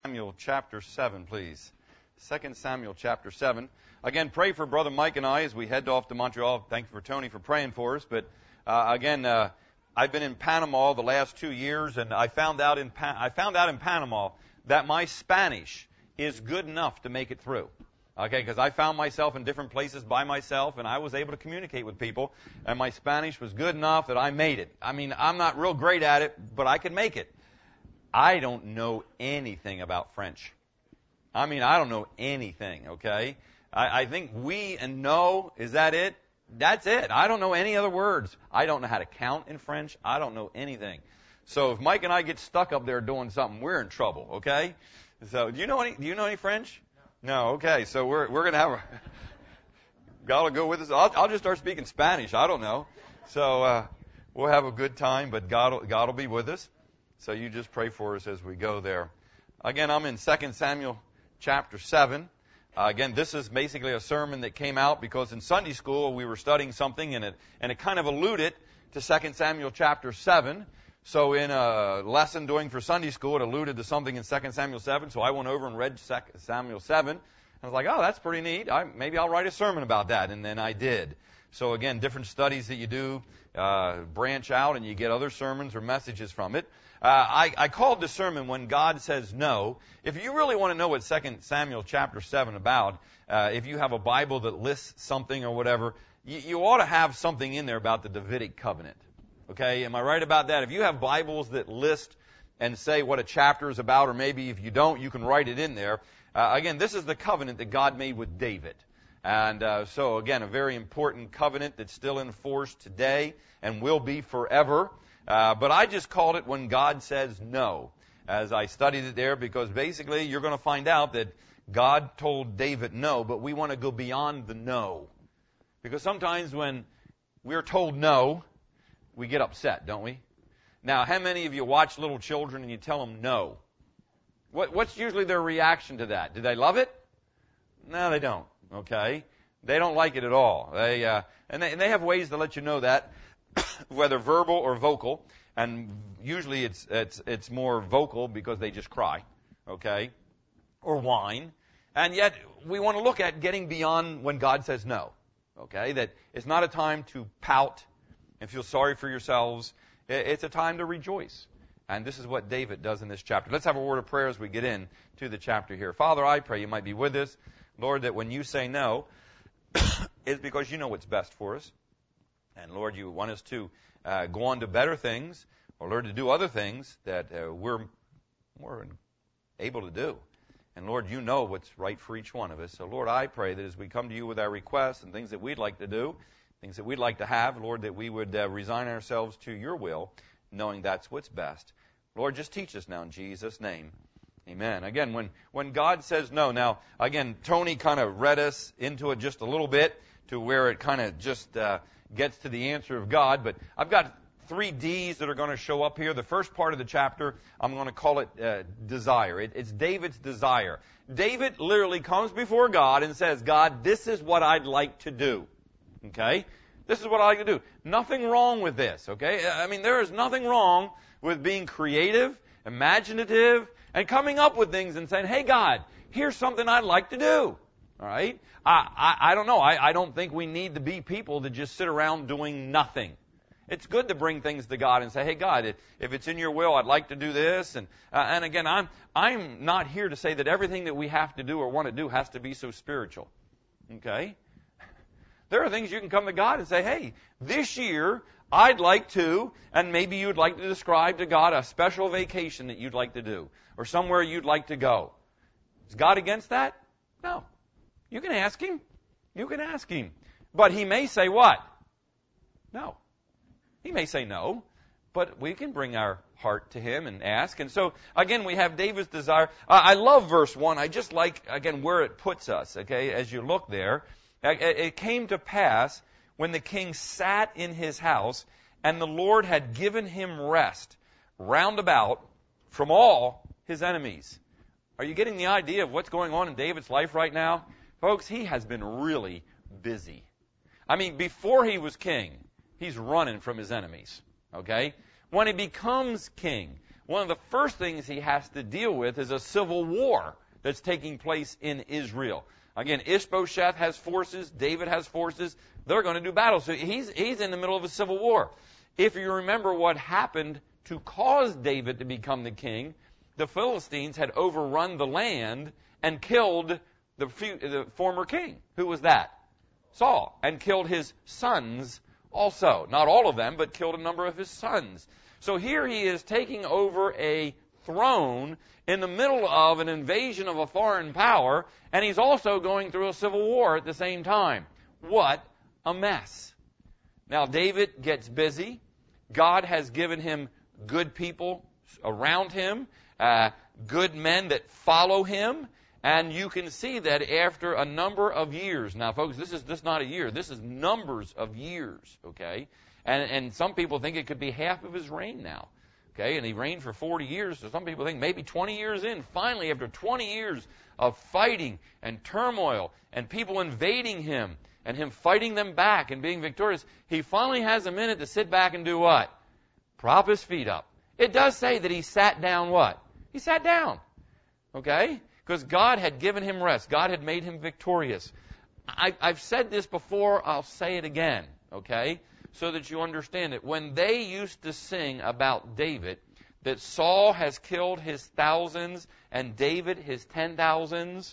Samuel chapter 7, please. 2 Samuel chapter 7. Again, pray for Brother Mike and I as we head off to Montreal. Thank you for Tony for praying for us. But I've been in Panama the last 2 years, and I found out in Panama that my Spanish is good enough to make it through. Okay, because I found myself in different places by myself, and I was able to communicate with people, and my Spanish was good enough that I made it. I mean, I'm not real great at it, but I could make it. I don't know anything about French. I mean, I don't know anything, okay? I think we and know, is that it? That's it. I don't know any other words. I don't know how to count in French. I don't know anything. So if Mike and I get stuck up there doing something, we're in trouble, okay? So do you know any French? No, okay. So we're going to have God will go with us. I'll just start speaking Spanish. I don't know. So we'll have a good time, but God will be with us. So you just pray for us as we go there. Again, I'm in 2 Samuel chapter 7. Again, this is basically a sermon that came out because in Sunday school we were studying something and it kind of alluded to 2 Samuel chapter 7. So in a lesson doing for Sunday school, it alluded to something in 2 Samuel 7. So I went over and read 2 Samuel 7. I was like, oh, that's pretty neat. Maybe I'll write a sermon about that. And then I did. So again, different studies that you do branch out and you get other sermons or messages from it. I called the sermon When God Says No. If you really want to know what 2 Samuel chapter 7 about, if you have a Bible that lists something or whatever, you ought to have something in there about the Davidic covenant. Okay, am I right about that? If you have Bibles that list and say what a chapter is about, or maybe if you don't, you can write it in there. Again, this is the covenant that God made with David. And so, again, a very important covenant that's still in force today and will be forever. But I just called it When God Says No, as I studied it there, because basically you're going to find out that God told David no, but we want to go beyond the no. Because sometimes when we're told no, we get upset, don't we? Now, how many of you watch little children and you tell them no? What's usually their reaction to that? Do they love it? No, they don't. Okay? They don't like it at all. They have ways to let you know that, whether verbal or vocal, and usually it's more vocal because they just cry, okay, or whine. And yet we want to look at getting beyond when God says no, okay, that it's not a time to pout and feel sorry for yourselves. It's a time to rejoice. And this is what David does in this chapter. Let's have a word of prayer as we get in to the chapter here. Father, I pray you might be with us. Lord, that when you say no, it's because you know what's best for us. And Lord, you want us to go on to better things or learn to do other things that we're more able to do. And Lord, you know what's right for each one of us. So Lord, I pray that as we come to you with our requests and things that we'd like to do, things that we'd like to have, Lord, that we would resign ourselves to your will, knowing that's what's best. Lord, just teach us now in Jesus' name. Amen. Again, when God says no, now, again, Tony kind of read us into it just a little bit to where it kind of just gets to the answer of God. But I've got 3 D's that are going to show up here. The first part of the chapter, I'm going to call it desire. It's David's desire. David literally comes before God and says, God, this is what I'd like to do. Okay? This is what I like to do. Nothing wrong with this. Okay? I mean, there is nothing wrong with being creative, imaginative, and coming up with things and saying, hey, God, here's something I'd like to do. All right? I don't know. I don't think we need to be people that just sit around doing nothing. It's good to bring things to God and say, hey, God, if it's in your will, I'd like to do this. And again, I'm not here to say that everything that we have to do or want to do has to be so spiritual. Okay? There are things you can come to God and say, hey, this year I'd like to, and maybe you'd like to describe to God a special vacation that you'd like to do or somewhere you'd like to go. Is God against that? No. You can ask Him. You can ask Him. But He may say what? No. He may say no, but we can bring our heart to Him and ask. And so, again, we have David's desire. I love verse 1. I just like, again, where it puts us, okay, as you look there. It came to pass when the king sat in his house, and the Lord had given him rest round about from all his enemies. Are you getting the idea of what's going on in David's life right now? Folks, he has been really busy. I mean, before he was king, he's running from his enemies, okay? When he becomes king, one of the first things he has to deal with is a civil war that's taking place in Israel. Again, Ishbosheth has forces, David has forces. They're going to do battle. So he's in the middle of a civil war. If you remember what happened to cause David to become the king, the Philistines had overrun the land and killed the former king. Who was that? Saul. And killed his sons also. Not all of them, but killed a number of his sons. So here he is taking over a throne in the middle of an invasion of a foreign power, and he's also going through a civil war at the same time. What a mess. Now, David gets busy. God has given him good people around him, good men that follow him, and you can see that after a number of years. Now, folks, this is just not a year. This is numbers of years, okay? And some people think it could be half of his reign now. Okay, and he reigned for 40 years, so some people think maybe 20 years in, finally, after 20 years of fighting and turmoil and people invading him and him fighting them back and being victorious, he finally has a minute to sit back and do what? Prop his feet up. It does say that he sat down what? He sat down, okay? Because God had given him rest. God had made him victorious. I've said this before, I'll say it again, okay? So that you understand it. When they used to sing about David, that Saul has killed his thousands and David his 10,000s,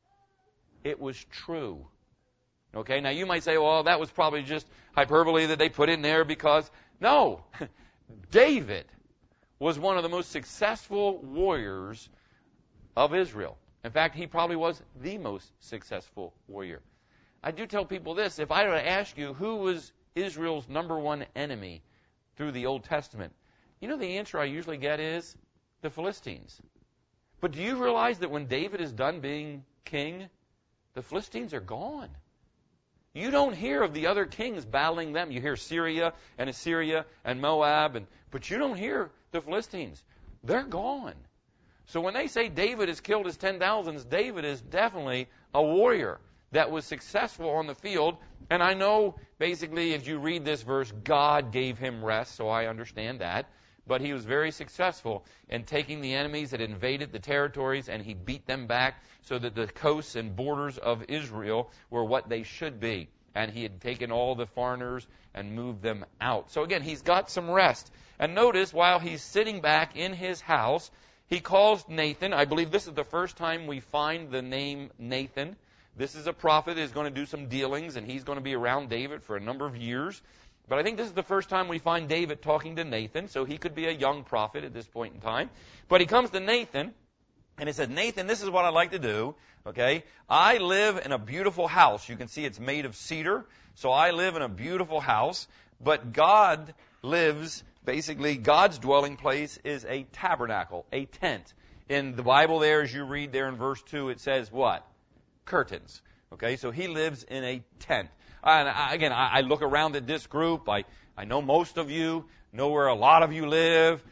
it was true. Okay, now you might say, well, that was probably just hyperbole that they put in there because, no, David was one of the most successful warriors of Israel. In fact, he probably was the most successful warrior. I do tell people this, if I were to ask you who was Israel's number one enemy through the Old Testament, you know the answer I usually get is the Philistines. But do you realize that when David is done being king, the Philistines are gone? You don't hear of the other kings battling them. You hear Syria and Assyria and Moab, but you don't hear the Philistines. They're gone. So when they say David has killed his 10,000s, David is definitely a warrior that was successful on the field. And I know, basically, if you read this verse, God gave him rest, so I understand that. But he was very successful in taking the enemies that invaded the territories, and he beat them back so that the coasts and borders of Israel were what they should be. And he had taken all the foreigners and moved them out. So again, he's got some rest. And notice, while he's sitting back in his house, he calls Nathan. I believe this is the first time we find the name Nathan. This is a prophet that is going to do some dealings, and he's going to be around David for a number of years. But I think this is the first time we find David talking to Nathan, so he could be a young prophet at this point in time. But he comes to Nathan, and he says, Nathan, this is what I'd like to do, okay? I live in a beautiful house. You can see it's made of cedar, so I live in a beautiful house. But God lives, basically, God's dwelling place is a tabernacle, a tent. In the Bible there, as you read there in verse 2, it says what? Curtains. Okay, so he lives in a tent. And I look around at this group. I know most of you, know where a lot of you live.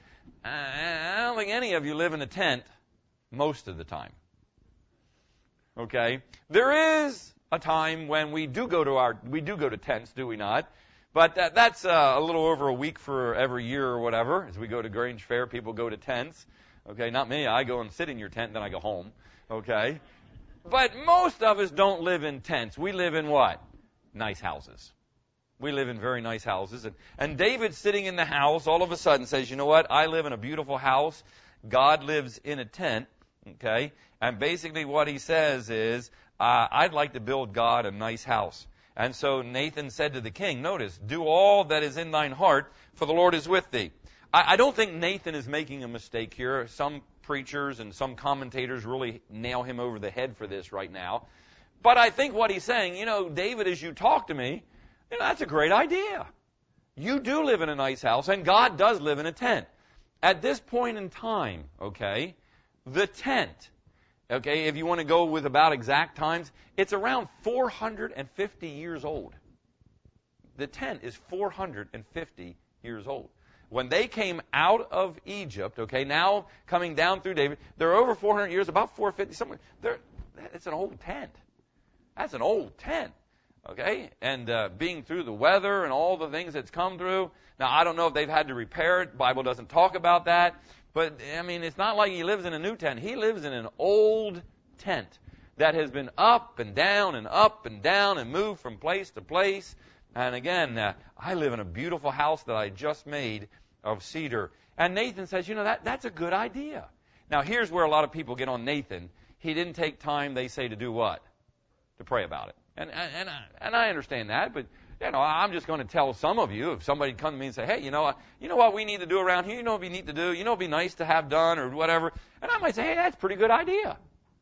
I don't think any of you live in a tent most of the time. Okay, there is a time when we do go to tents, do we not? But that's a little over a week for every year or whatever. As we go to Grange Fair, people go to tents. Okay, not me. I go and sit in your tent, then I go home. Okay. But most of us don't live in tents. We live in what? Nice houses. We live in very nice houses. And David, sitting in the house, all of a sudden says, you know what? I live in a beautiful house. God lives in a tent. Okay? And basically what he says is, I'd like to build God a nice house. And so Nathan said to the king, notice, do all that is in thine heart, for the Lord is with thee. I don't think Nathan is making a mistake here. Some preachers and some commentators really nail him over the head for this right now. But I think what he's saying, you know, David, as you talk to me, you know, that's a great idea. You do live in a nice house, and God does live in a tent. At this point in time, okay, the tent, okay, if you want to go with about exact times, it's around 450 years old. The tent is 450 years old. When they came out of Egypt, okay, now coming down through David, they're over 400 years, about 450 somewhere. It's an old tent. That's an old tent, okay? And being through the weather and all the things that's come through. Now, I don't know if they've had to repair it. The Bible doesn't talk about that. But, I mean, it's not like he lives in a new tent. He lives in an old tent that has been up and down and up and down and moved from place to place. And again, I live in a beautiful house that I just made of cedar. And Nathan says, that's a good idea. Now, here's where a lot of people get on Nathan. He didn't take time, they say, to do what? To pray about it. And I understand that, but I'm just going to tell some of you, if somebody come to me and say, hey, you know what we need to do around here? You know what we need to do? You know what would be nice to have done or whatever? And I might say, hey, that's a pretty good idea.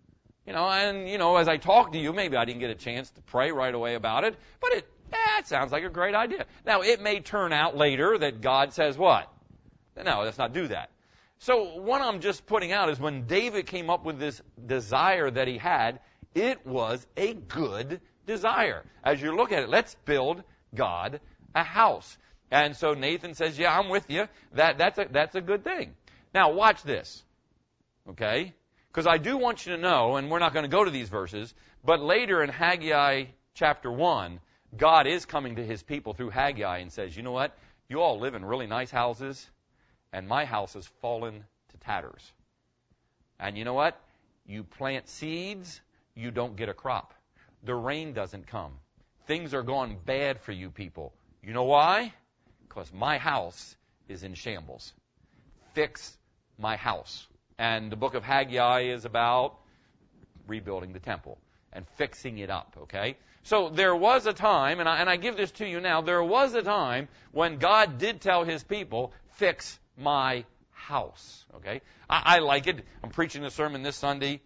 As I talk to you, maybe I didn't get a chance to pray right away about it, but it sounds like a great idea. Now, it may turn out later that God says what? No, let's not do that. So what I'm just putting out is when David came up with this desire that he had, it was a good desire. As you look at it, let's build God a house. And so Nathan says, yeah, I'm with you. That's a good thing. Now, watch this. Okay? Because I do want you to know, and we're not going to go to these verses, but later in Haggai chapter 1, God is coming to his people through Haggai and says, you know what? You all live in really nice houses, and my house has fallen to tatters. And you know what? You plant seeds, you don't get a crop. The rain doesn't come. Things are going bad for you people. You know why? Because my house is in shambles. Fix my house. And the book of Haggai is about rebuilding the temple and fixing it up, okay? So there was a time, and I give this to you now, there was a time when God did tell his people, fix my house, okay? I like it. I'm preaching a sermon this Sunday,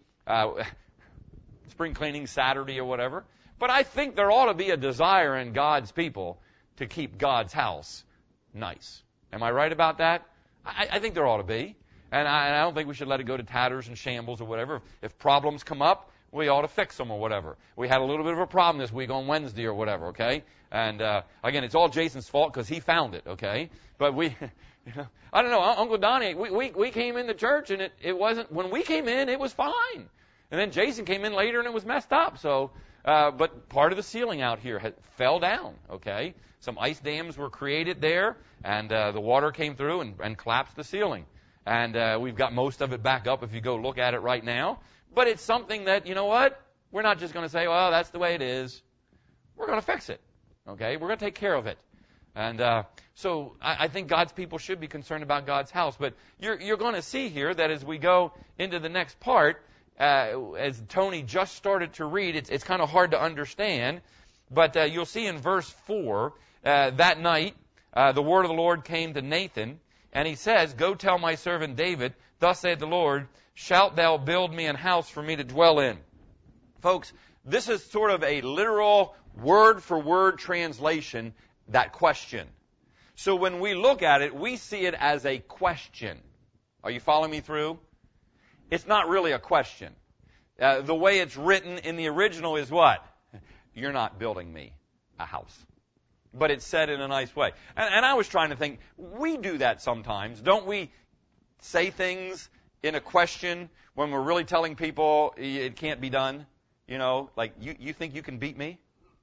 spring cleaning Saturday or whatever. But I think there ought to be a desire in God's people to keep God's house nice. Am I right about that? I think there ought to be. And I don't think we should let it go to tatters and shambles or whatever. If problems come up, we ought to fix them or whatever. We had a little bit of a problem this week on Wednesday or whatever, okay? And again, it's all Jason's fault because he found it, okay? But I don't know, Uncle Donnie, we came into church and it wasn't, when we came in, it was fine. And then Jason came in later and it was messed up. So, but part of the ceiling out here fell down, okay? Some ice dams were created there, and the water came through and collapsed the ceiling. And we've got most of it back up if you go look at it right now. But it's something that, you know what? We're not just going to say, well, that's the way it is. We're going to fix it, okay? We're going to take care of it. And so I think God's people should be concerned about God's house. But you're going to see here that as we go into the next part, as Tony just started to read, it's kind of hard to understand. But you'll see in verse 4, that night, the word of the Lord came to Nathan, and he says, go tell my servant David, thus saith the Lord, shalt thou build me an house for me to dwell in. Folks, this is sort of a literal word-for-word translation, that question. So when we look at it, we see it as a question. Are you following me through? It's not really a question. The way it's written in the original is what? You're not building me a house. But it's said in a nice way. And I was trying to think, we do that sometimes. Don't we say things in a question when we're really telling people it can't be done? You know, like, you think you can beat me?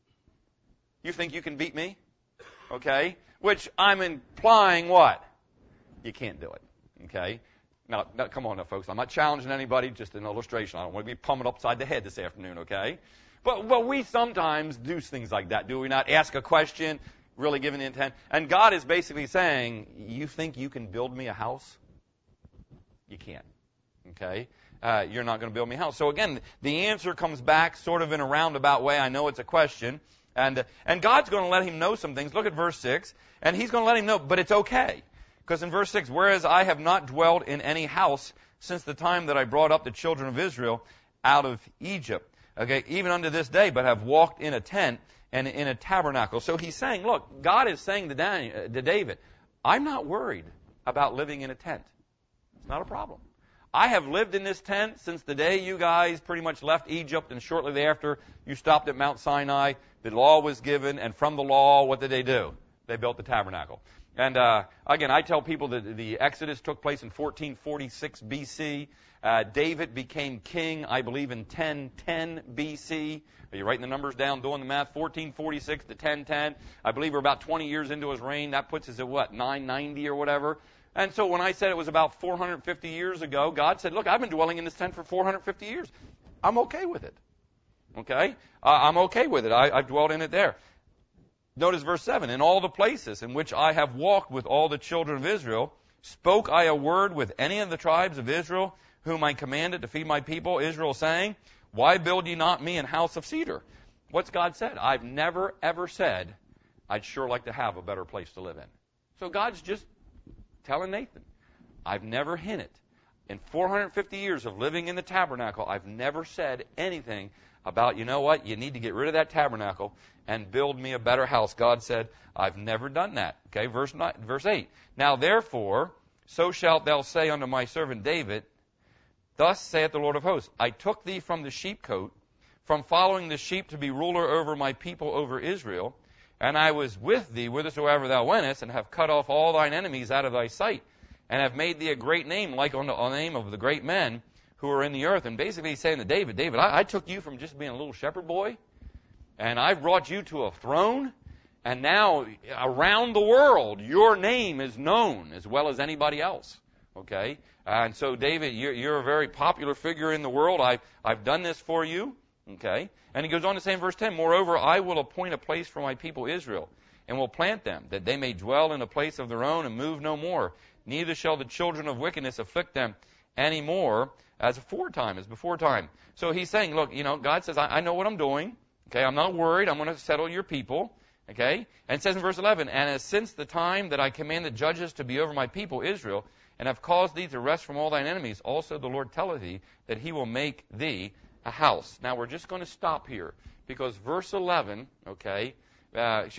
You think you can beat me? Okay? Which I'm implying what? You can't do it. Okay? Now, come on now, folks. I'm not challenging anybody, just an illustration. I don't want to be pummeled upside the head this afternoon, okay? But we sometimes do things like that, do we not? Ask a question, really giving the intent. And God is basically saying, you think you can build me a house? You can't. Okay? You're not going to build me a house. So again, the answer comes back sort of in a roundabout way. I know it's a question. And God's going to let him know some things. Look at verse 6. And he's going to let him know, but it's okay. Because in verse 6, whereas I have not dwelt in any house since the time that I brought up the children of Israel out of Egypt. Okay, even unto this day, but have walked in a tent and in a tabernacle. So he's saying, look, God is saying to David, I'm not worried about living in a tent. It's not a problem. I have lived in this tent since the day you guys pretty much left Egypt, and shortly thereafter you stopped at Mount Sinai. The law was given, and from the law, what did they do? They built the tabernacle. And again, I tell people that the Exodus took place in 1446 B.C., David became king, I believe, in 1010 B.C. Are you writing the numbers down, doing the math? 1446 to 1010. I believe we're about 20 years into his reign. That puts us at what, 990 or whatever? And so when I said it was about 450 years ago, God said, look, I've been dwelling in this tent for 450 years. I'm okay with it. Okay? I'm okay with it. I've dwelled in it there. Notice verse 7. In all the places in which I have walked with all the children of Israel, spoke I a word with any of the tribes of Israel, whom I commanded to feed my people, Israel, saying, why build ye not me an house of cedar? What's God said? I've never, ever said, I'd sure like to have a better place to live in. So God's just telling Nathan, I've never hinted. In 450 years of living in the tabernacle, I've never said anything about, you know what, you need to get rid of that tabernacle and build me a better house. God said, I've never done that. Okay, verse 8. Now therefore, so shalt thou say unto my servant David, thus saith the Lord of hosts, I took thee from the sheepcote, from following the sheep to be ruler over my people over Israel, and I was with thee whithersoever thou wentest, and have cut off all thine enemies out of thy sight, and have made thee a great name, like on the name of the great men who are in the earth. And basically he's saying to David, David, I took you from just being a little shepherd boy, and I've brought you to a throne, and now around the world your name is known as well as anybody else. Okay? And so David, you're a very popular figure in the world. I've done this for you. Okay? And he goes on to say in verse 10, moreover, I will appoint a place for my people Israel, and will plant them, that they may dwell in a place of their own and move no more. Neither shall the children of wickedness afflict them any more as before time. So he's saying, look, God says, I know what I'm doing. Okay, I'm not worried. I'm going to settle your people. Okay? And it says in verse 11, and as since the time that I commanded judges to be over my people Israel, and have caused thee to rest from all thine enemies, also the Lord telleth thee that he will make thee a house. Now we're just going to stop here, because verse 11, verse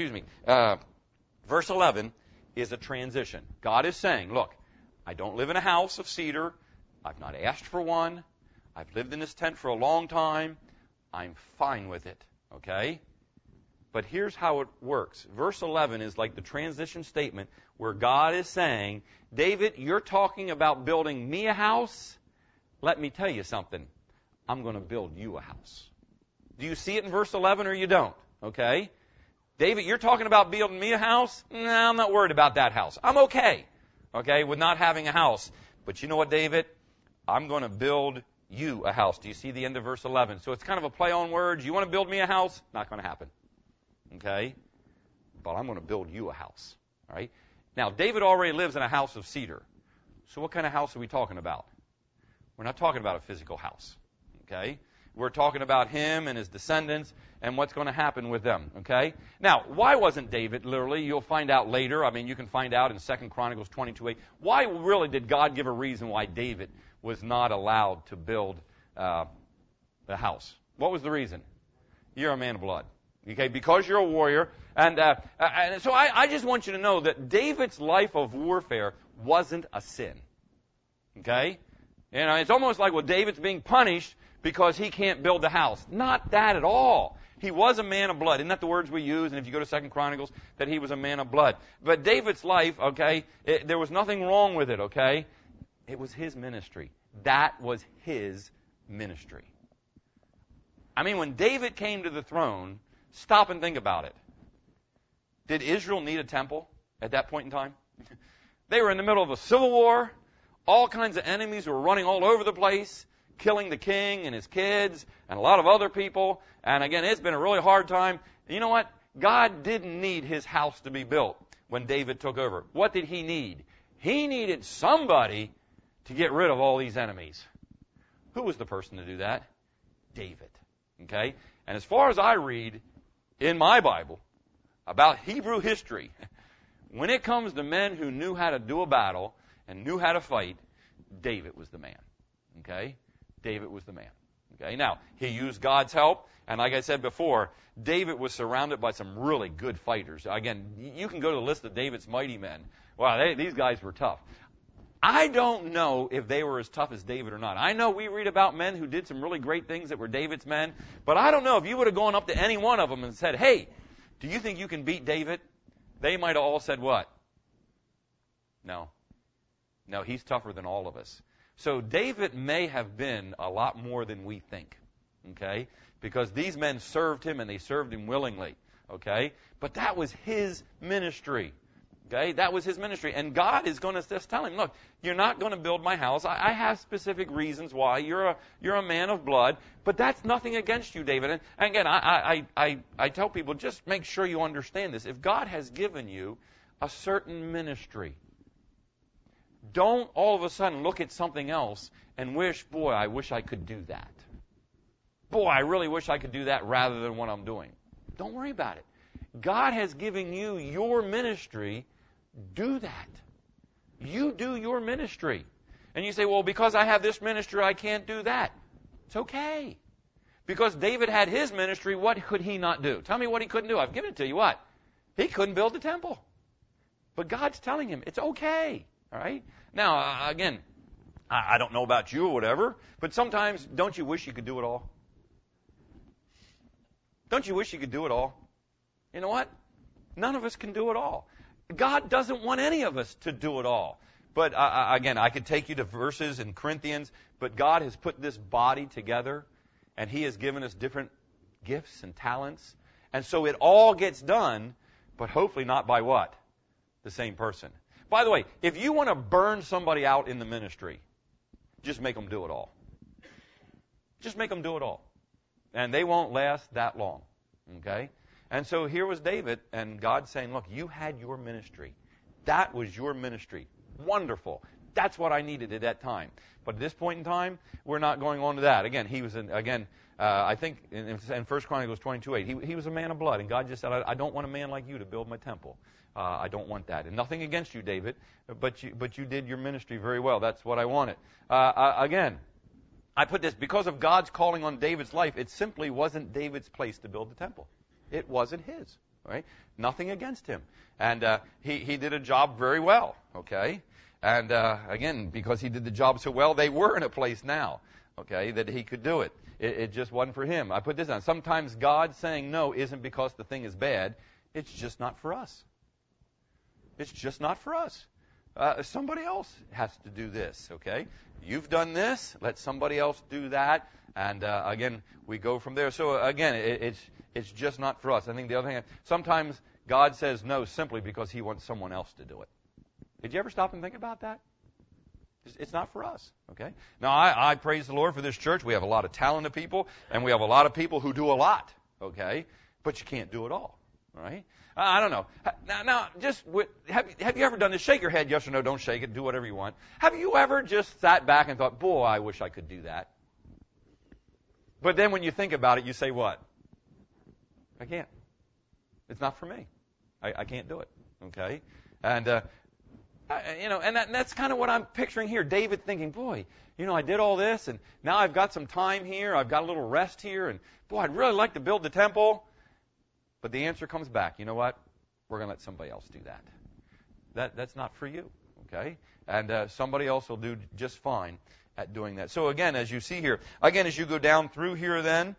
11 is a transition. God is saying, look, I don't live in a house of cedar. I've not asked for one. I've lived in this tent for a long time. I'm fine with it. Okay? But here's how it works. Verse 11 is like the transition statement where God is saying, David, you're talking about building me a house. Let me tell you something. I'm going to build you a house. Do you see it in verse 11 or you don't? Okay? David, you're talking about building me a house? No, I'm not worried about that house. I'm okay, with not having a house. But you know what, David? I'm going to build you a house. Do you see the end of verse 11? So it's kind of a play on words. You want to build me a house? Not going to happen. Okay? But I'm going to build you a house. All right? Now, David already lives in a house of cedar. So what kind of house are we talking about? We're not talking about a physical house. Okay? We're talking about him and his descendants and what's going to happen with them. Okay? Now, why wasn't David, literally, you'll find out later. I mean, you can find out in 2 Chronicles 22:8. Why really did God give a reason why David was not allowed to build the house? What was the reason? You're a man of blood. Okay? Because you're a warrior. And so I just want you to know that David's life of warfare wasn't a sin. Okay? It's almost like, well, David's being punished because he can't build the house. Not that at all. He was a man of blood. Isn't that the words we use? And if you go to 2 Chronicles, that he was a man of blood. But David's life, there was nothing wrong with it, okay? It was his ministry. That was his ministry. I mean, when David came to the throne, stop and think about it. Did Israel need a temple at that point in time? They were in the middle of a civil war. All kinds of enemies were running all over the place, killing the king and his kids and a lot of other people. And again, it's been a really hard time. You know what? God didn't need his house to be built when David took over. What did he need? He needed somebody to get rid of all these enemies. Who was the person to do that? David. Okay? And as far as I read in my Bible about Hebrew history, when it comes to men who knew how to do a battle and knew how to fight, David was the man. Okay? David was the man. Okay? Now, he used God's help, and like I said before, David was surrounded by some really good fighters. Again, you can go to the list of David's mighty men. Wow, these guys were tough. I don't know if they were as tough as David or not. I know we read about men who did some really great things that were David's men, but I don't know if you would have gone up to any one of them and said, hey, do you think you can beat David? They might have all said what? No. No, he's tougher than all of us. So David may have been a lot more than we think, okay? Because these men served him, and they served him willingly, okay? But that was his ministry. Okay, that was his ministry. And God is going to just tell him, look, you're not going to build my house. I have specific reasons why. You're a man of blood, but that's nothing against you, David. And again, I tell people, just make sure you understand this. If God has given you a certain ministry, don't all of a sudden look at something else and wish, boy, I wish I could do that. Boy, I really wish I could do that rather than what I'm doing. Don't worry about it. God has given you your ministry. Do that. You do your ministry. And you say, well, because I have this ministry, I can't do that. It's okay. Because David had his ministry, what could he not do? Tell me what he couldn't do. I've given it to you. What? He couldn't build the temple. But God's telling him it's okay. All right? Now, again, I don't know about you or whatever, but sometimes don't you wish you could do it all? Don't you wish you could do it all? You know what? None of us can do it all. God doesn't want any of us to do it all. But again, I could take you to verses in Corinthians, but God has put this body together, and He has given us different gifts and talents. And so it all gets done, but hopefully not by what? The same person. By the way, if you want to burn somebody out in the ministry, just make them do it all. Just make them do it all. And they won't last that long. Okay? And so here was David, and God saying, look, you had your ministry. That was your ministry. Wonderful. That's what I needed at that time. But at this point in time, we're not going on to that. Again, he was, I think in 1 Chronicles 22:8, he was a man of blood. And God just said, I don't want a man like you to build my temple. I don't want that. And nothing against you, David, but you did your ministry very well. That's what I wanted. Again, I put this, because of God's calling on David's life, it simply wasn't David's place to build the temple. It wasn't his, right? Nothing against him. And he did a job very well, okay? And again, because he did the job so well, they were in a place now, okay, that he could do it. It just wasn't for him. I put this down. Sometimes God saying no isn't because the thing is bad. It's just not for us. It's just not for us. Somebody else has to do this, okay? You've done this. Let somebody else do that. And again, we go from there. So again, it's just not for us. I think the other thing, sometimes God says no simply because He wants someone else to do it. Did you ever stop and think about that? It's not for us, okay? Now, I praise the Lord for this church. We have a lot of talented people, and we have a lot of people who do a lot, okay? But you can't do it all right? I don't know. Now, have you ever done this? Shake your head, yes or no. Don't shake it. Do whatever you want. Have you ever just sat back and thought, boy, I wish I could do that? But then when you think about it, you say what? I can't. It's not for me. I can't do it. Okay? And, and that's kind of what I'm picturing here. David thinking, boy, I did all this, and now I've got some time here. I've got a little rest here, and, boy, I'd really like to build the temple. But the answer comes back. You know what? We're going to let somebody else do that. That's not for you. Okay? And somebody else will do just fine at doing that. So again, as you see here, as you go down through here then,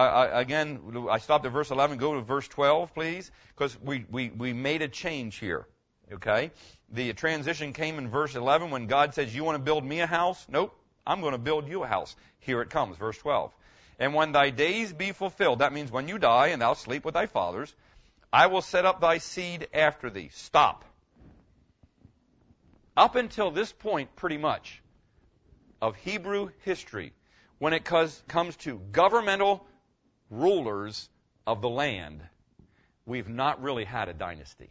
I stopped at verse 11. Go to verse 12, please, because we made a change here. Okay? The transition came in verse 11 when God says, you want to build me a house? Nope. I'm going to build you a house. Here it comes, verse 12. And when thy days be fulfilled, that means when you die and thou sleep with thy fathers, I will set up thy seed after thee. Stop. Up until this point, pretty much, of Hebrew history, when it comes to governmental rulers of the land, we've not really had a dynasty.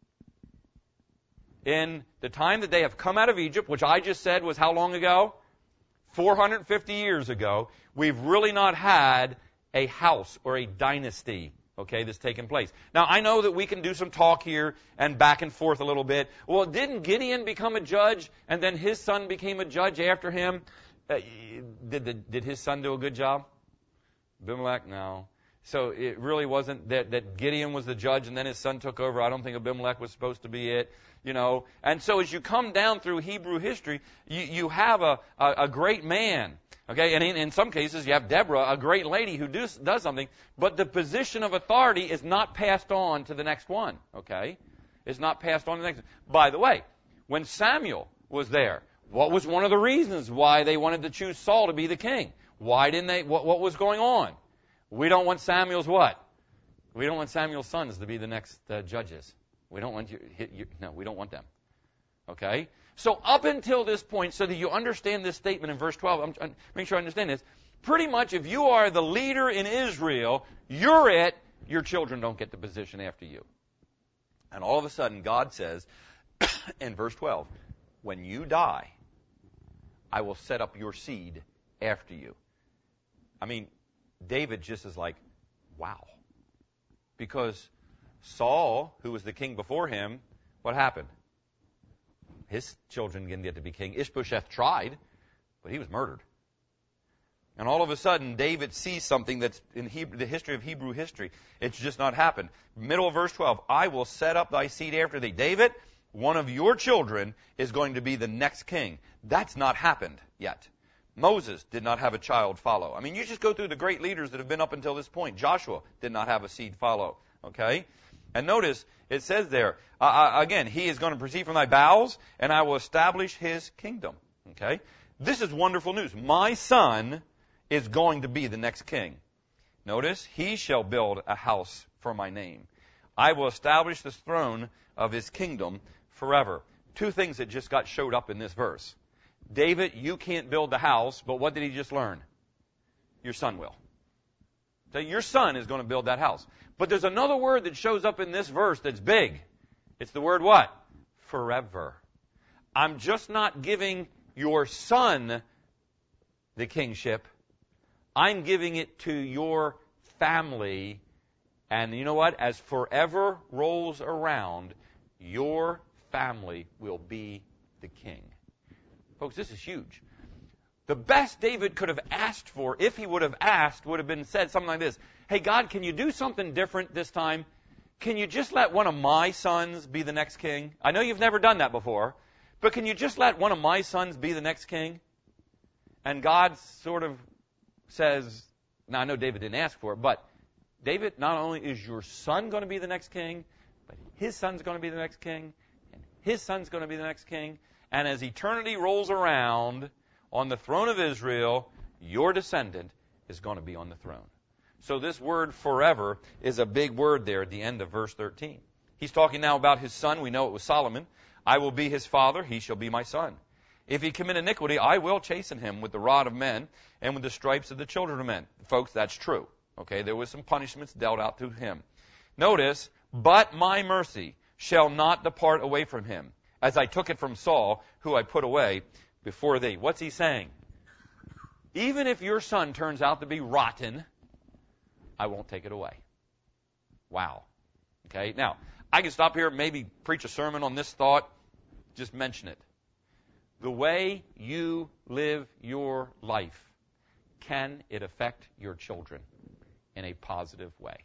In the time that they have come out of Egypt, which I just said was how long ago? 450 years ago, we've really not had a house or a dynasty, okay, that's taken place. Now, I know that we can do some talk here and back and forth a little bit. Well, didn't Gideon become a judge and then his son became a judge after him? Did his son do a good job? Abimelech? No. So it really wasn't that Gideon was the judge and then his son took over. I don't think Abimelech was supposed to be it. And so as you come down through Hebrew history, you have a great man, okay? And in some cases, you have Deborah, a great lady who does something, but the position of authority is not passed on to the next one, okay? It's not passed on to the next one. By the way, when Samuel was there, what was one of the reasons why they wanted to choose Saul to be the king? Why didn't they? What was going on? We don't want Samuel's what? We don't want Samuel's sons to be the next judges. We don't want no, we don't want them. Okay? So up until this point, so that you understand this statement in verse 12, I'm make sure I understand this. Pretty much if you are the leader in Israel, you're it. Your children don't get the position after you. And all of a sudden, God says in verse 12, when you die, I will set up your seed after you. I mean, David just is like, wow. Because Saul, who was the king before him, what happened? His children didn't get to be king. Ishbosheth tried, but he was murdered. And all of a sudden, David sees something that's in the history of Hebrew history. It's just not happened. Middle of verse 12, I will set up thy seed after thee. David, one of your children is going to be the next king. That's not happened yet. Moses did not have a child follow. I mean, you just go through the great leaders that have been up until this point. Joshua did not have a seed follow. Okay? And notice, it says there, again, he is going to proceed from thy bowels, and I will establish his kingdom. Okay? This is wonderful news. My son is going to be the next king. Notice, he shall build a house for my name. I will establish the throne of his kingdom forever. Two things that just showed up in this verse. David, you can't build the house, but what did he just learn? Your son will. So your son is going to build that house. But there's another word that shows up in this verse that's big. It's the word what? Forever. I'm just not giving your son the kingship. I'm giving it to your family. And you know what? As forever rolls around, your family will be the king. Folks, this is huge. The best David could have asked for, if he would have asked, would have been said something like this. Hey, God, can you do something different this time? Can you just let one of my sons be the next king? I know you've never done that before, but can you just let one of my sons be the next king? And God sort of says, now I know David didn't ask for it, but David, not only is your son going to be the next king, but his son's going to be the next king, and his son's going to be the next king. And as eternity rolls around on the throne of Israel, your descendant is going to be on the throne. So this word forever is a big word there at the end of verse 13. He's talking now about his son. We know it was Solomon. I will be his father. He shall be my son. If he commit iniquity, I will chasten him with the rod of men and with the stripes of the children of men. Folks, that's true. Okay, there was some punishments dealt out to him. Notice, but my mercy shall not depart away from him, as I took it from Saul, who I put away before thee. What's he saying? Even if your son turns out to be rotten, I won't take it away. Wow. Okay, now, I can stop here and maybe preach a sermon on this thought. Just mention it. The way you live your life, can it affect your children in a positive way?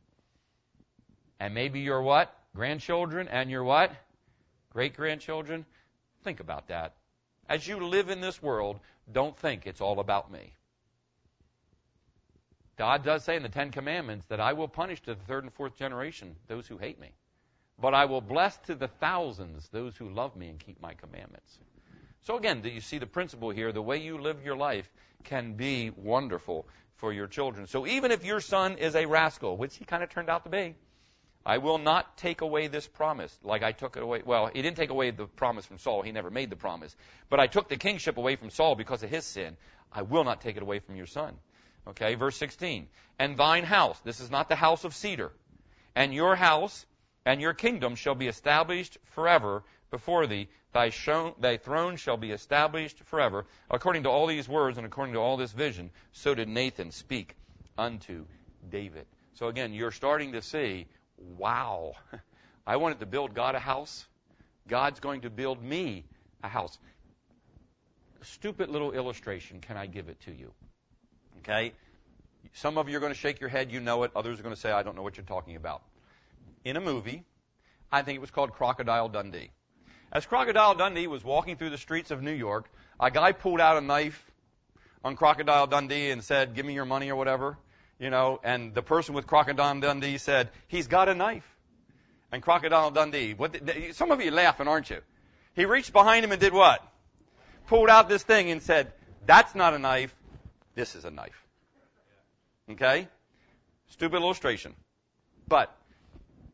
And maybe your what? Grandchildren and your what? Great-grandchildren? Think about that. As you live in this world, don't think it's all about me. God does say in the Ten Commandments that I will punish to the third and fourth generation those who hate me. But I will bless to the thousands those who love me and keep my commandments. So again, do you see the principle here? The way you live your life can be wonderful for your children. So even if your son is a rascal, which he kind of turned out to be, I will not take away this promise like I took it away. Well, he didn't take away the promise from Saul. He never made the promise. But I took the kingship away from Saul because of his sin. I will not take it away from your son. Okay, verse 16. And thine house, this is not the house of cedar, and your house and your kingdom shall be established forever before thee. Thy throne shall be established forever. According to all these words and according to all this vision, so did Nathan speak unto David. So again, you're starting to see, wow, I wanted to build God a house. God's going to build me a house. A stupid little illustration. Can I give it to you? Okay? Some of you are going to shake your head. You know it. Others are going to say, I don't know what you're talking about. In a movie, I think it was called Crocodile Dundee. As Crocodile Dundee was walking through the streets of New York, a guy pulled out a knife on Crocodile Dundee and said, give me your money or whatever. You know, and the person with Crocodile Dundee said, he's got a knife. And Crocodile Dundee, some of you are laughing, aren't you? He reached behind him and did what? Pulled out this thing and said, that's not a knife, this is a knife. Okay? Stupid illustration. But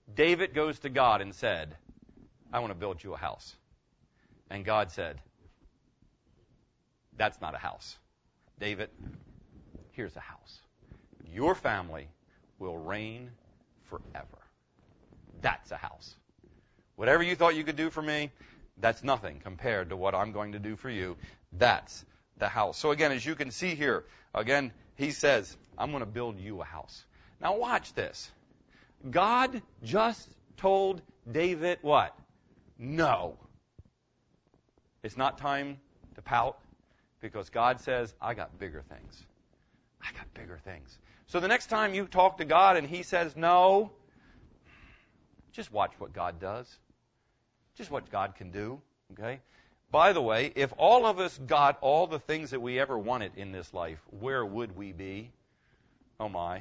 David goes to God and said, I want to build you a house. And God said, that's not a house. David, here's a house. Your family will reign forever. That's a house. Whatever you thought you could do for me, that's nothing compared to what I'm going to do for you. That's the house. So again, as you can see here, again, he says, I'm going to build you a house. Now watch this. God just told David what? No. It's not time to pout, because God says, I got bigger things. I got bigger things. So the next time you talk to God and he says no, just watch what God does. Just what God can do, okay? By the way, if all of us got all the things that we ever wanted in this life, where would we be? Oh my,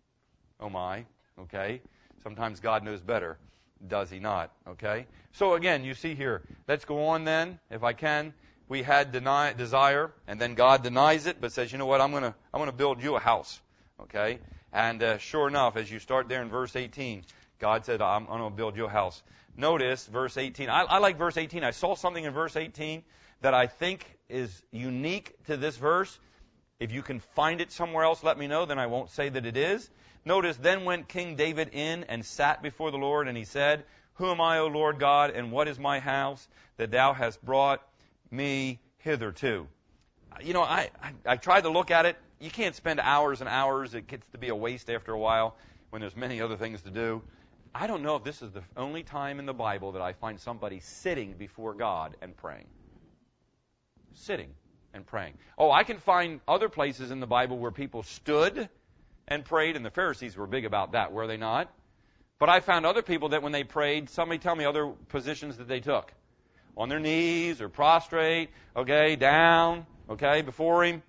okay? Sometimes God knows better, does he not, okay? So again, you see here, let's go on then, if I can. We had desire, and then God denies it, but says, you know what, I'm gonna build you a house, okay? And sure enough, as you start there in verse 18, God said, I'm going to build you a house. Notice verse 18. I like verse 18. I saw something in verse 18 that I think is unique to this verse. If you can find it somewhere else, let me know, then I won't say that it is. Notice, then went King David in and sat before the Lord, and he said, Who am I, O Lord God, and what is my house that thou hast brought me hitherto? You know, I tried to look at it. You can't spend hours and hours. It gets to be a waste after a while when there's many other things to do. I don't know if this is the only time in the Bible that I find somebody sitting before God and praying. Sitting and praying. Oh, I can find other places in the Bible where people stood and prayed, and the Pharisees were big about that, were they not? But I found other people that when they prayed, somebody tell me other positions that they took. On their knees or prostrate, okay, down, okay, before him.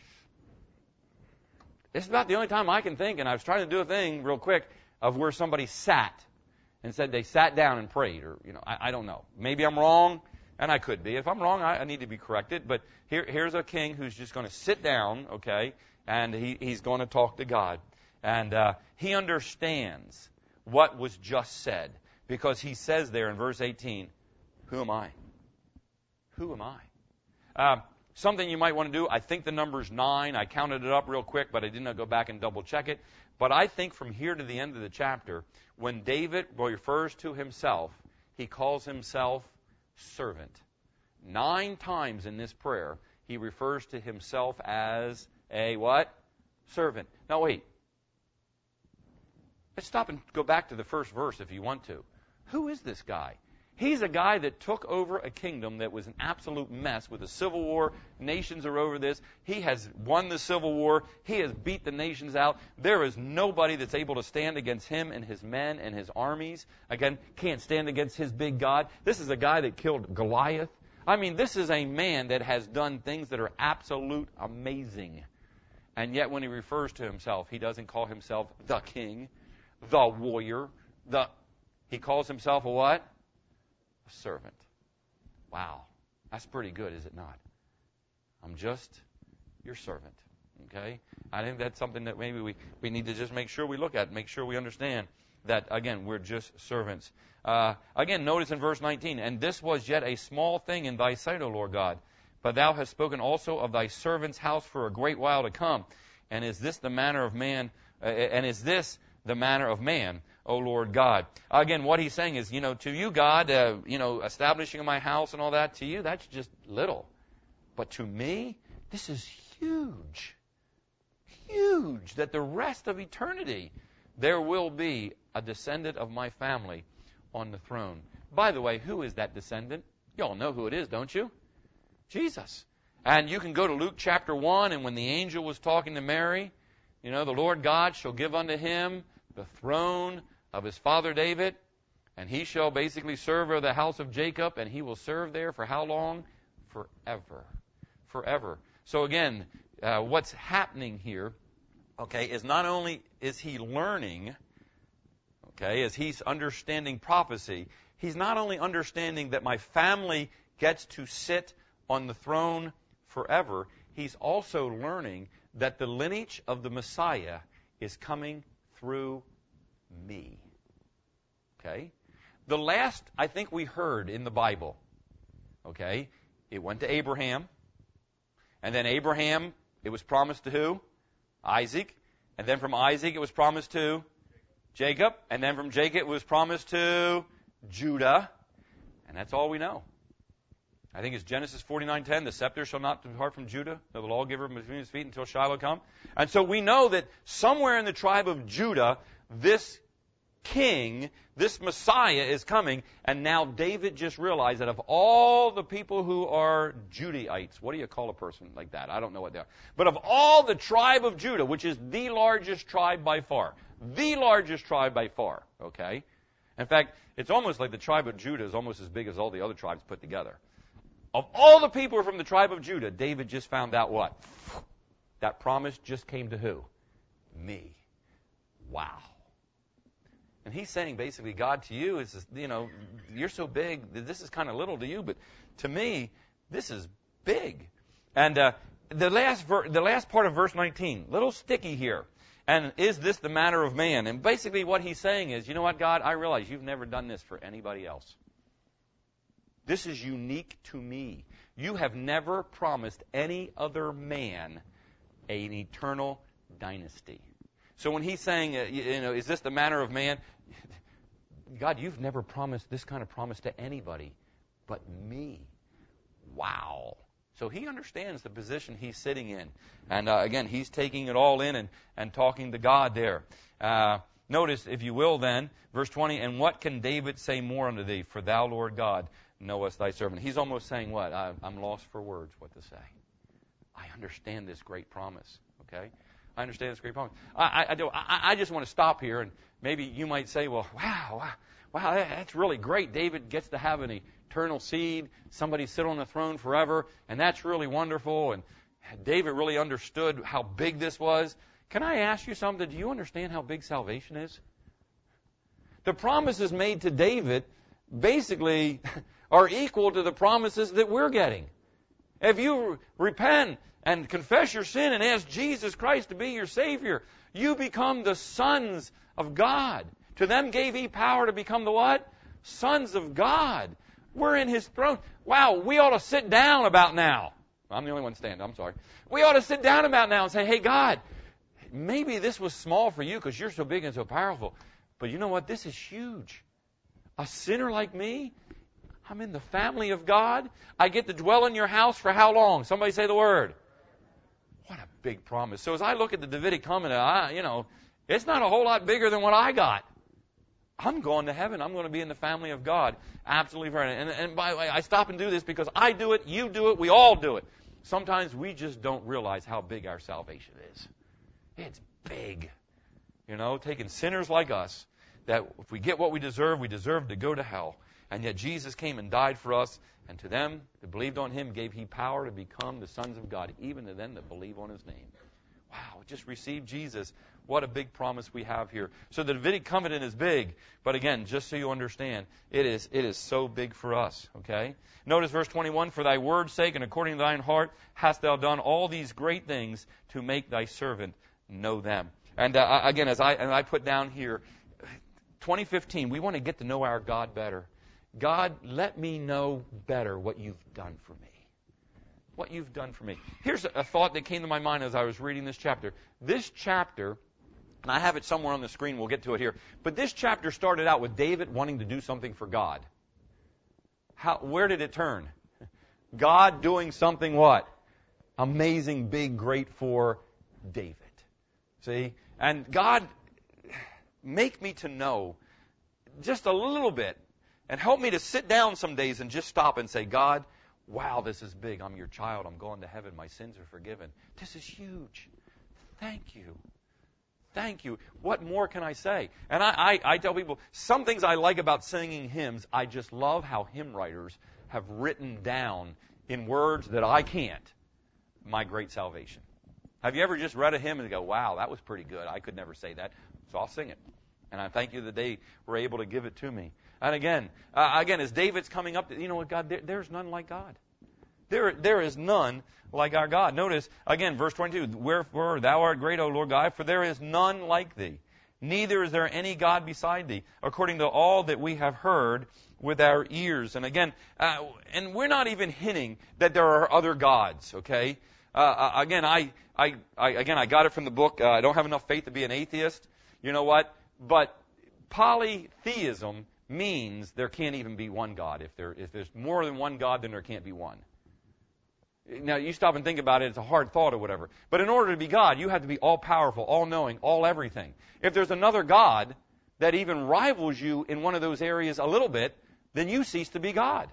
It's about the only time I can think, and I was trying to do a thing real quick, of where somebody sat and said they sat down and prayed, or, you know, I don't know. Maybe I'm wrong, and I could be. If I'm wrong, I need to be corrected. But here's a king who's just going to sit down, okay, and he's going to talk to God. And he understands what was just said, because he says there in verse 18, who am I? Who am I? Something you might want to do, I think the number's 9. I counted it up real quick, but I did not go back and double check it. But I think from here to the end of the chapter, when David refers to himself, he calls himself servant. 9 times in this prayer, he refers to himself as a what? Servant. Now wait. Let's stop and go back to the first verse if you want to. Who is this guy? He's a guy that took over a kingdom that was an absolute mess with a civil war. Nations are over this. He has won the civil war. He has beat the nations out. There is nobody that's able to stand against him and his men and his armies. Again, can't stand against his big God. This is a guy that killed Goliath. I mean, this is a man that has done things that are absolute amazing. And yet when he refers to himself, he doesn't call himself the king, the warrior, he calls himself a what? A servant. Wow. That's pretty good, is it not? I'm just your servant. Okay? I think that's something that maybe we need to just make sure we look at, make sure we understand that, again, we're just servants. Again, notice in verse 19, and this was yet a small thing in thy sight, O Lord God, but thou hast spoken also of thy servant's house for a great while to come. And is this the manner of man, O Lord God? Again, what he's saying is, to you, God, establishing my house and all that, to you, that's just little. But to me, this is huge. Huge. That the rest of eternity, there will be a descendant of my family on the throne. By the way, who is that descendant? You all know who it is, don't you? Jesus. And you can go to Luke chapter 1, and when the angel was talking to Mary, the Lord God shall give unto him the throne of his father David, and he shall basically serve over the house of Jacob, and he will serve there for how long? Forever. Forever. So again, what's happening here, okay, is not only is he learning, okay, as he's understanding prophecy, he's not only understanding that my family gets to sit on the throne forever, he's also learning that the lineage of the Messiah is coming through me. Okay? The last, I think we heard in the Bible, okay, it went to Abraham. And then Abraham, it was promised to who? Isaac. And then from Isaac, it was promised to Jacob. And then from Jacob, it was promised to Judah. And that's all we know. I think it's Genesis 49:10. The scepter shall not depart from Judah, nor the lawgiver between his feet until Shiloh come. And so we know that somewhere in the tribe of Judah, this king, this Messiah is coming. And now David just realized that of all the people who are Judaites, what do you call a person like that? I don't know what they are. But of all the tribe of Judah, which is the largest tribe by far, okay? In fact, it's almost like the tribe of Judah is almost as big as all the other tribes put together. Of all the people from the tribe of Judah, David just found out what? That promise just came to who? Me. Wow. And he's saying basically, God, to you is, you're so big, this is kind of little to you, but to me, this is big. And the last part of verse 19, little sticky here. And is this the manner of man? And basically what he's saying is, you know what, God, I realize you've never done this for anybody else. This is unique to me. You have never promised any other man an eternal dynasty. So when he's saying, is this the manner of man? God, you've never promised this kind of promise to anybody but me. Wow. So he understands the position he's sitting in. And again, he's taking it all in and talking to God there. Notice, if you will then, verse 20, and what can David say more unto thee? For thou, Lord God, knowest thy servant. He's almost saying what? I'm lost for words what to say. I understand this great promise. Okay? I understand this great promise. I just want to stop here, and maybe you might say, well, wow, that's really great. David gets to have an eternal seed, somebody sit on the throne forever, and that's really wonderful, and David really understood how big this was. Can I ask you something? Do you understand how big salvation is? The promises made to David basically are equal to the promises that we're getting. If you repent and confess your sin and ask Jesus Christ to be your Savior, you become the sons of God. To them gave he power to become the what? Sons of God. We're in his throne. Wow, we ought to sit down about now. I'm the only one standing, I'm sorry. We ought to sit down about now and say, hey, God, maybe this was small for you because you're so big and so powerful. But you know what? This is huge. A sinner like me, I'm in the family of God. I get to dwell in your house for how long? Somebody say the word. What a big promise. So as I look at the Davidic covenant, it's not a whole lot bigger than what I got. I'm going to heaven. I'm going to be in the family of God. Absolutely right. And by the way, I stop and do this because I do it, you do it, we all do it. Sometimes we just don't realize how big our salvation is. It's big. Taking sinners like us, that if we get what we deserve to go to hell. And yet Jesus came and died for us, and to them that believed on him gave he power to become the sons of God, even to them that believe on his name. Wow, just receive Jesus. What a big promise we have here. So the Davidic covenant is big, but again, just so you understand, it is so big for us, okay? Notice verse 21, for thy word's sake and according to thine heart hast thou done all these great things to make thy servant know them. And again, as I put down here, 2015, we want to get to know our God better. God, let me know better what you've done for me. What you've done for me. Here's a thought that came to my mind as I was reading this chapter. This chapter, and I have it somewhere on the screen, we'll get to it here, but this chapter started out with David wanting to do something for God. Where did it turn? God doing something what? Amazing, big, great for David. See? And God, make me to know just a little bit and help me to sit down some days and just stop and say, God, wow, this is big. I'm your child. I'm going to heaven. My sins are forgiven. This is huge. Thank you. Thank you. What more can I say? And I tell people, some things I like about singing hymns, I just love how hymn writers have written down in words that I can't, my great salvation. Have you ever just read a hymn and go, wow, that was pretty good. I could never say that, so I'll sing it. And I thank you that they were able to give it to me. And again, as David's coming up, you know what, God, there's none like God. There is none like our God. Notice, again, verse 22, wherefore thou art great, O Lord God, for there is none like thee. neither is there any God beside thee, according to all that we have heard with our ears. And again, and we're not even hinting that there are other gods, okay? Again, I got it from the book. I don't have enough faith to be an atheist. You know what? But polytheism means there can't even be one God. If there's more than one God, then there can't be one. Now, you stop and think about it, it's a hard thought or whatever. But in order to be God, you have to be all-powerful, all-knowing, all-everything. If there's another God that even rivals you in one of those areas a little bit, then you cease to be God.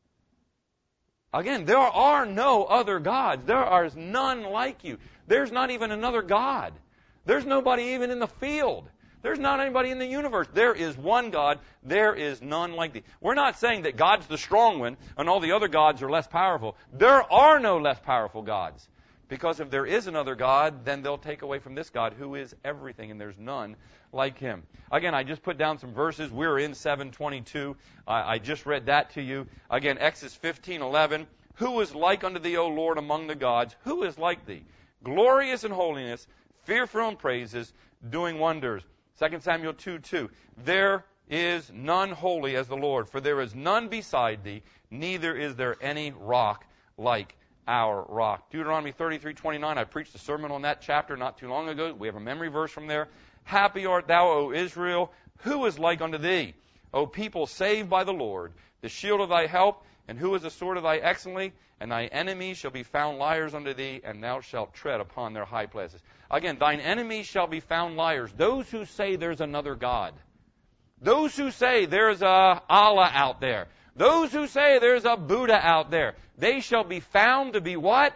Again, there are no other gods. There is none like you. There's not even another God. There's nobody even in the field. There's not anybody in the universe. There is one God. There is none like thee. We're not saying that God's the strong one and all the other gods are less powerful. There are no less powerful gods. Because if there is another God, then they'll take away from this God who is everything, and there's none like him. Again, I just put down some verses. We're in 7:22. I just read that to you. Again, Exodus 15:11. Who is like unto thee, O Lord, among the gods? Who is like thee? Glorious in holiness, fearful in praises, doing wonders. 2 Samuel 2:2. There is none holy as the Lord, for there is none beside thee, neither is there any rock like our rock. Deuteronomy 33:29. I preached a sermon on that chapter not too long ago. We have a memory verse from there. Happy art thou, O Israel, who is like unto thee? O people saved by the Lord, the shield of thy help, and who is the sword of thy excellency? And thy enemies shall be found liars unto thee, and thou shalt tread upon their high places. Again, thine enemies shall be found liars. Those who say there's another God. Those who say there's a Allah out there. Those who say there's a Buddha out there. They shall be found to be what?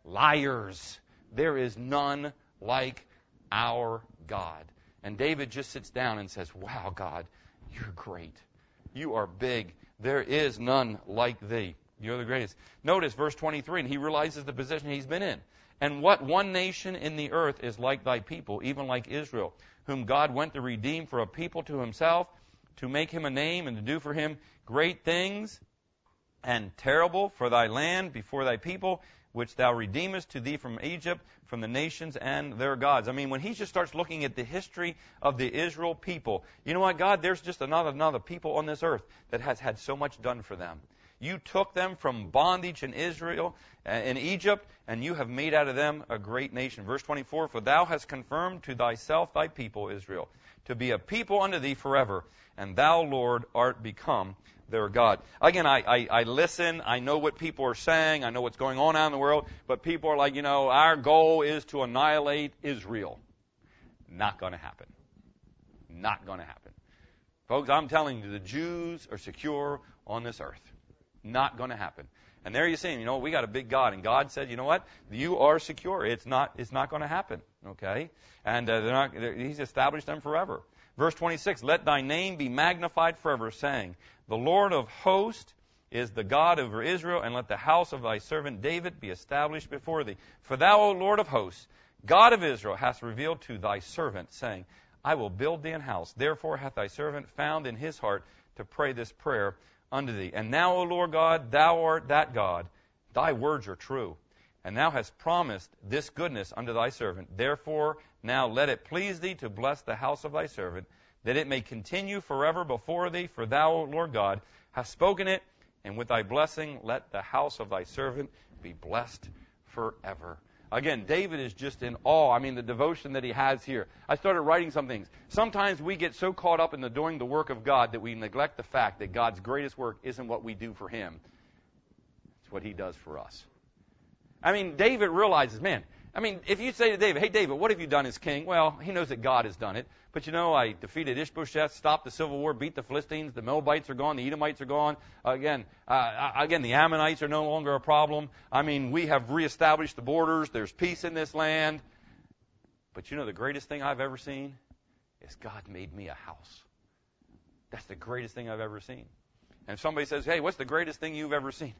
Liars. There is none like our God. And David just sits down and says, wow, God, you're great. You are big. There is none like thee. You're the greatest. Notice verse 23, and he realizes the position he's been in. And what one nation in the earth is like thy people, even like Israel, whom God went to redeem for a people to himself, to make him a name and to do for him great things and terrible for thy land before thy people, which thou redeemest to thee from Egypt, from the nations and their gods. I mean, when he just starts looking at the history of the Israel people, you know what, God, there's just another people on this earth that has had so much done for them. You took them from bondage in Israel, in Egypt, and you have made out of them a great nation. Verse 24, for thou hast confirmed to thyself thy people, Israel, to be a people unto thee forever, and thou, Lord, art become their God. Again, I listen. I know what people are saying. I know what's going on out in the world. But people are like, you know, our goal is to annihilate Israel. Not going to happen. Not going to happen. Folks, I'm telling you, the Jews are secure on this earth. Not going to happen. And there you're saying, you know, we got a big God. And God said, you know what? You are secure. It's not going to happen. Okay? And He's established them forever. Verse 26, let thy name be magnified forever, saying, the Lord of hosts is the God over Israel, and let the house of thy servant David be established before thee. For thou, O Lord of hosts, God of Israel, hast revealed to thy servant, saying, I will build thee an house. Therefore hath thy servant found in his heart to pray this prayer unto thee. And now, O Lord God, thou art that God. Thy words are true. And thou hast promised this goodness unto thy servant. Therefore, now let it please thee to bless the house of thy servant, that it may continue forever before thee. For thou, O Lord God, hast spoken it, and with thy blessing let the house of thy servant be blessed forever. Again, David is just in awe. I mean, the devotion that he has here. I started writing some things. Sometimes we get so caught up in doing the work of God that we neglect the fact that God's greatest work isn't what we do for him. It's what he does for us. I mean, David realizes, man, I mean, if you say to David, hey, David, what have you done as king? Well, he knows that God has done it. But, you know, I defeated Ishbosheth, stopped the civil war, beat the Philistines, the Moabites are gone, the Edomites are gone. Again, the Ammonites are no longer a problem. I mean, we have reestablished the borders. There's peace in this land. But, you know, the greatest thing I've ever seen is God made me a house. That's the greatest thing I've ever seen. And if somebody says, hey, what's the greatest thing you've ever seen?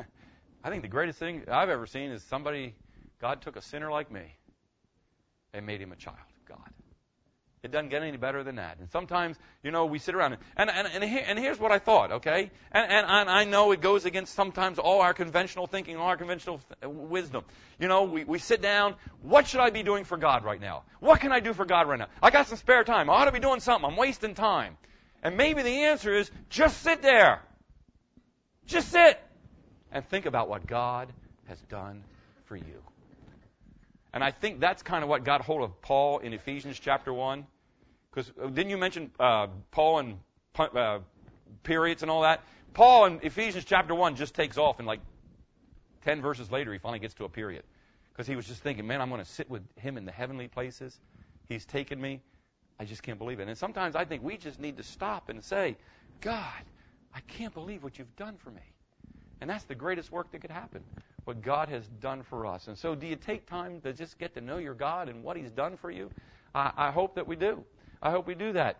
I think the greatest thing I've ever seen is God took a sinner like me and made him a child of God. It doesn't get any better than that. And sometimes, we sit around and here's what I thought, okay? And I know it goes against sometimes all our conventional thinking, all our conventional wisdom. We sit down. What should I be doing for God right now? What can I do for God right now? I got some spare time. I ought to be doing something. I'm wasting time. And maybe the answer is just sit there. Just sit and think about what God has done for you. And I think that's kind of what got hold of Paul in Ephesians chapter 1. Because didn't you mention Paul and periods and all that? Paul in Ephesians chapter 1 just takes off, and like 10 verses later he finally gets to a period. Because he was just thinking, man, I'm going to sit with him in the heavenly places. He's taken me. I just can't believe it. And sometimes I think we just need to stop and say, God, I can't believe what you've done for me. And that's the greatest work that could happen, what God has done for us. And so do you take time to just get to know your God and what He's done for you? I hope that we do. I hope we do that.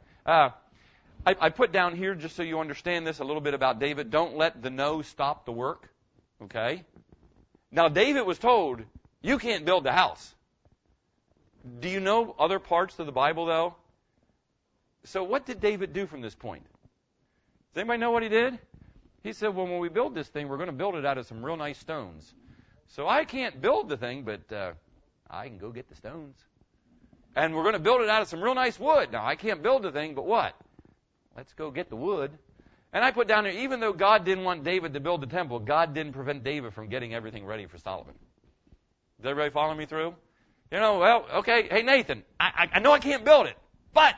I put down here, just so you understand this, a little bit about David. Don't let the no stop the work. Okay? Now, David was told, you can't build the house. Do you know other parts of the Bible, though? So what did David do from this point? Does anybody know what he did? He said, well, when we build this thing, we're going to build it out of some real nice stones. So I can't build the thing, but I can go get the stones. And we're going to build it out of some real nice wood. Now, I can't build the thing, but what? Let's go get the wood. And I put down there, even though God didn't want David to build the temple, God didn't prevent David from getting everything ready for Solomon. Is everybody following me through? Okay, hey, Nathan, I know I can't build it, but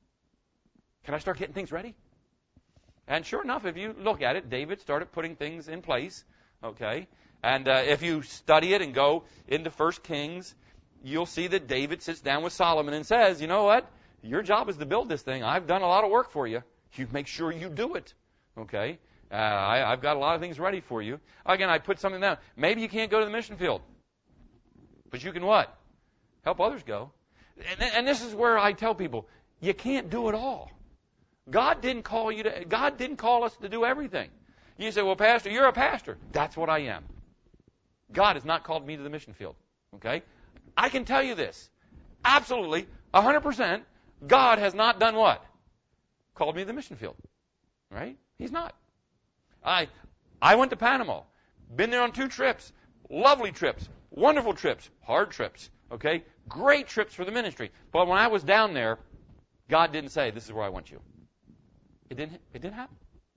can I start getting things ready? And sure enough, if you look at it, David started putting things in place, okay? And if you study it and go into 1 Kings, you'll see that David sits down with Solomon and says, you know what? Your job is to build this thing. I've done a lot of work for you. You make sure you do it, okay? I've got a lot of things ready for you. Again, I put something down. Maybe you can't go to the mission field, but you can what? Help others go. And this is where I tell people, you can't do it all. God didn't call us to do everything. You say, well, Pastor, you're a pastor. That's what I am. God has not called me to the mission field. Okay? I can tell you this. Absolutely, 100%, God has not done what? Called me to the mission field. Right? He's not. I went to Panama. Been there on 2 trips. Lovely trips. Wonderful trips. Hard trips. Okay? Great trips for the ministry. But when I was down there, God didn't say, this is where I want you. It didn't happen.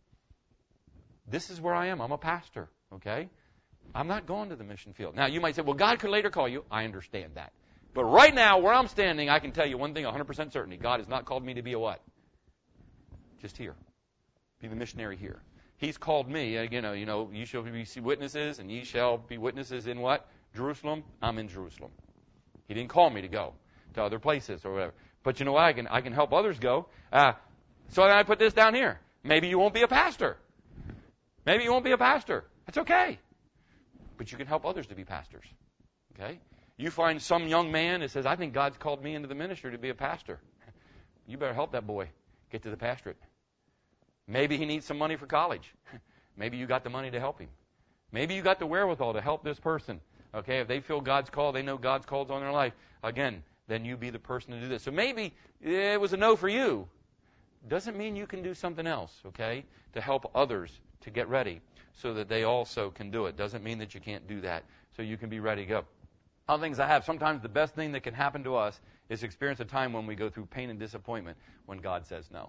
This is where I am. I'm a pastor, okay? I'm not going to the mission field. Now, you might say, well, God could later call you. I understand that. But right now, where I'm standing, I can tell you one thing, 100% certainty. God has not called me to be a what? Just here. Be the missionary here. He's called me, you shall be witnesses, and ye shall be witnesses in what? Jerusalem. I'm in Jerusalem. He didn't call me to go to other places or whatever. But you know what? I can help others go. So then I put this down here. Maybe you won't be a pastor. Maybe you won't be a pastor. That's okay. But you can help others to be pastors. Okay? You find some young man that says, I think God's called me into the ministry to be a pastor. You better help that boy get to the pastorate. Maybe he needs some money for college. Maybe you got the money to help him. Maybe you got the wherewithal to help this person. Okay? If they feel God's call, they know God's call's on their life. Again, then you be the person to do this. So maybe it was a no for you. Doesn't mean you can do something else, okay, to help others to get ready so that they also can do it. Doesn't mean that you can't do that, so you can be ready to go. Other things I have, sometimes the best thing that can happen to us is experience a time when we go through pain and disappointment when God says no.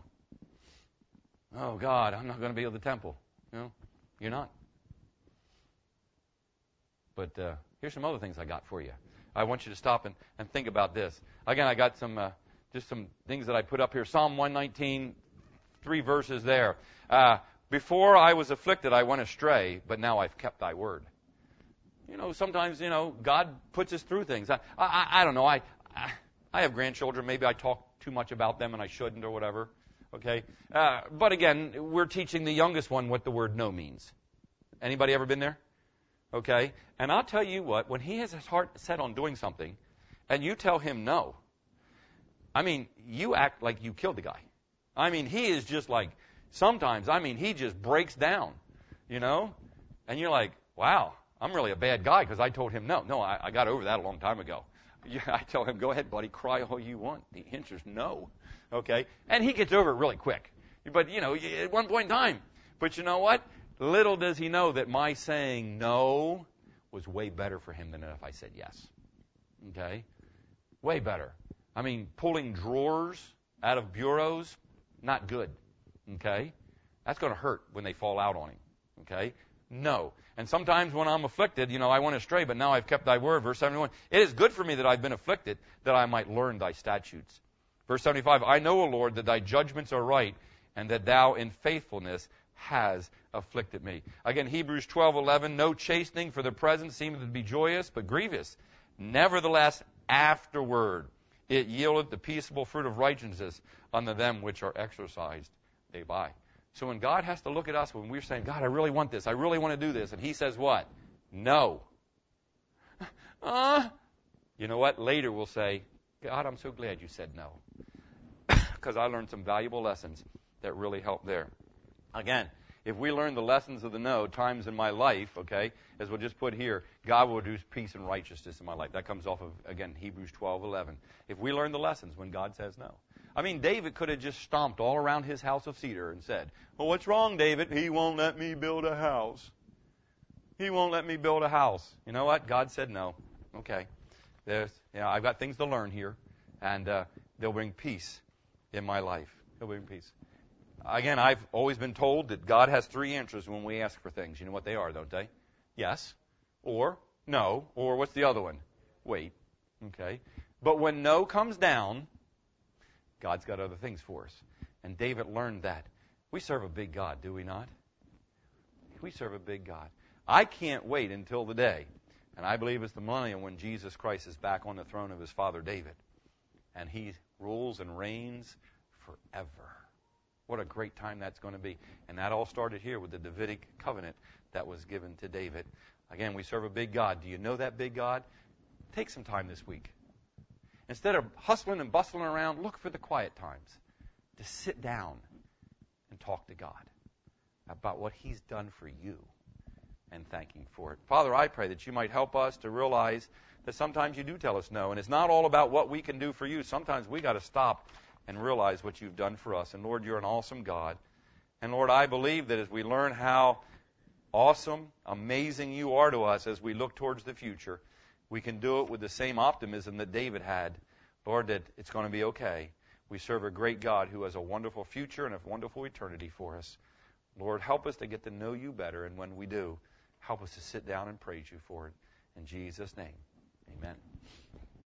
Oh, God, I'm not going to be at the temple. No, you're not. But here's some other things I got for you. I want you to stop and think about this. Again, I got some just some things that I put up here. Psalm 119, 3 verses there. Before I was afflicted, I went astray, but now I've kept thy word. Sometimes, God puts us through things. I don't know. I have grandchildren. Maybe I talk too much about them and I shouldn't or whatever. Okay? But again, we're teaching the youngest one what the word no means. Anybody ever been there? Okay? And I'll tell you what, when he has his heart set on doing something and you tell him no, you act like you killed the guy. He is just like, sometimes, he just breaks down, And you're like, wow, I'm really a bad guy because I told him no. No, I got over that a long time ago. Yeah, I tell him, go ahead, buddy, cry all you want. The answer is no. Okay? And he gets over it really quick. But, at one point in time. But you know what? Little does he know that my saying no was way better for him than if I said yes. Okay? Way better. I mean, pulling drawers out of bureaus, not good. Okay? That's going to hurt when they fall out on him. Okay? No. And sometimes when I'm afflicted, I went astray, but now I've kept thy word. Verse 71, it is good for me that I've been afflicted, that I might learn thy statutes. Verse 75, I know, O Lord, that thy judgments are right, and that thou in faithfulness has afflicted me. Again, Hebrews 12:11, no chastening for the present seemeth to be joyous, but grievous. Nevertheless, afterward it yieldeth the peaceable fruit of righteousness unto them which are exercised thereby. So when God has to look at us, when we're saying, God, I really want this, I really want to do this, and he says what? No. You know what? Later we'll say, God, I'm so glad you said no. Because I learned some valuable lessons that really help there. Again, if we learn the lessons of the no times in my life, okay, as we'll just put here, God will produce peace and righteousness in my life. That comes off of, again, Hebrews 12:11. If we learn the lessons when God says no. I mean, David could have just stomped all around his house of cedar and said, well, what's wrong, David? He won't let me build a house. He won't let me build a house. You know what? God said no. Okay. I've got things to learn here, and they'll bring peace in my life. They'll bring peace. Again, I've always been told that God has three answers when we ask for things. You know what they are, don't they? Yes, or no, or what's the other one? Wait. Okay. But when no comes down, God's got other things for us. And David learned that. We serve a big God, do we not? We serve a big God. I can't wait until the day, and I believe it's the millennium when Jesus Christ is back on the throne of his father David, and he rules and reigns forever. What a great time that's going to be. And that all started here with the Davidic covenant that was given to David. Again, we serve a big God. Do you know that big God? Take some time this week. Instead of hustling and bustling around, look for the quiet times to sit down and talk to God about what he's done for you and thank him for it. Father, I pray that you might help us to realize that sometimes you do tell us no, and it's not all about what we can do for you. Sometimes we got to stop and realize what you've done for us. And Lord, you're an awesome God. And Lord, I believe that as we learn how awesome, amazing you are to us as we look towards the future, we can do it with the same optimism that David had. Lord, that it's going to be okay. We serve a great God who has a wonderful future and a wonderful eternity for us. Lord, help us to get to know you better. And when we do, help us to sit down and praise you for it. In Jesus' name, amen.